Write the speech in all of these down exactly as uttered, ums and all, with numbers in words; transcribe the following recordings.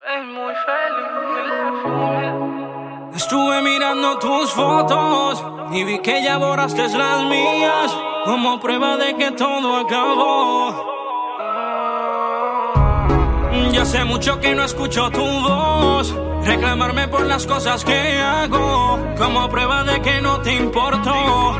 Es muy feliz. Estuve mirando tus fotos y vi que ya borraste las mías, como prueba de que todo acabó. Ya hace mucho que no escucho tu voz reclamarme por las cosas que hago, como prueba de que no te importó.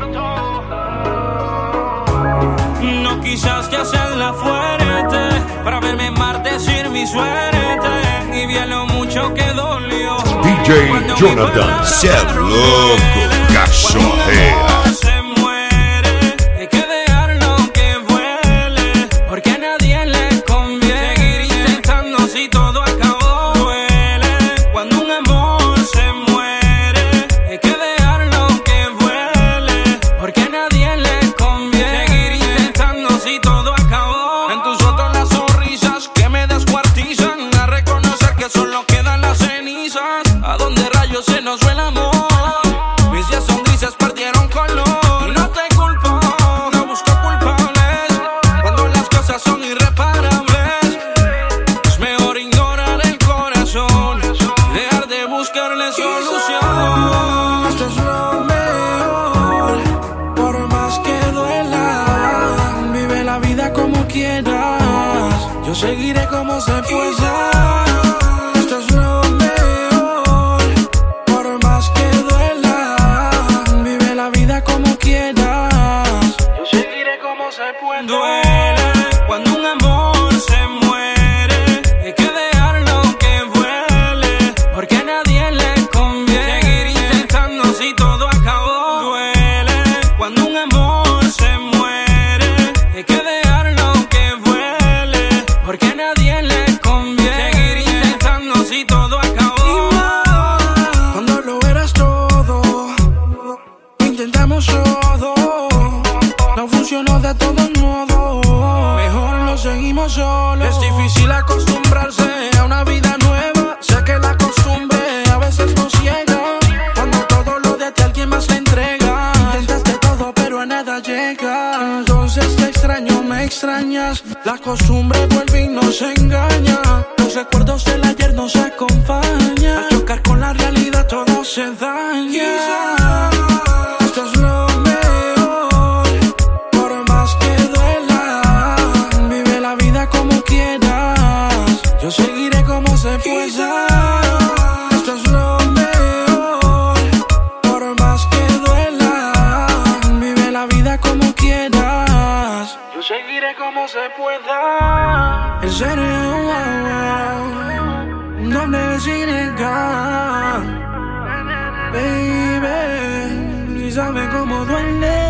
No quisiste hacerla fuerte para verme maldecir mi suerte, y vi lo mucho que dolió. D J Jonathan, ser loco, cachorrea. Se muere, hay que dejarlo que vuele, porque a nadie le conviene seguir intentando si todo acabó. Duele cuando un amor se muere, hay que dejarlo que vuele, porque a nadie le conviene seguir intentando si todo acabó. En tus fotos las sonrisas que me descuartizan, a reconocer que solo quedan las cenizas. ¿A dónde rayos se nos fue el amor? Mis días sonrisas perdieron color. Y no te culpo, no busco culpables cuando las cosas son irreparables. Es mejor ignorar el corazón, dejar de buscarle solución. Esto es lo mejor, por más que duela. Vive la vida como quieras, yo seguiré como se pueda. Esto es lo mejor, por más que duela. Vive la vida como quieras, yo seguiré como se pueda. Duele cuando un amor se muere, hay que dejarlo que vuele, porque a nadie le conviene seguir intentando si todo acabó. Duele cuando un amor se muere, hay que dejarlo que vuele, porque a nadie le conviene seguir intentando si todo acabó. Y más, cuando lo eras todo, intentamos todo, no funcionó de todos modos, mejor lo seguimos solo. Es difícil acostumbrarse a una vida nueva, sé que la costumbre a veces nos ciega, cuando todo lo de ti alguien más le entrega. Intentaste todo pero a nada llega, entonces te extraño, me extrañas, la costumbre vuelve y nos engaña, los recuerdos del ayer nos acompañan, al chocar con la realidad todo se daña. Esto es lo mejor, por más que duela. Vive la vida como quieras, yo seguiré como se pueda. Esto es lo mejor, por más que duela. Vive la vida como quieras, yo seguiré como se pueda. El serio, doble sin negar, baby, y sabe cómo duele.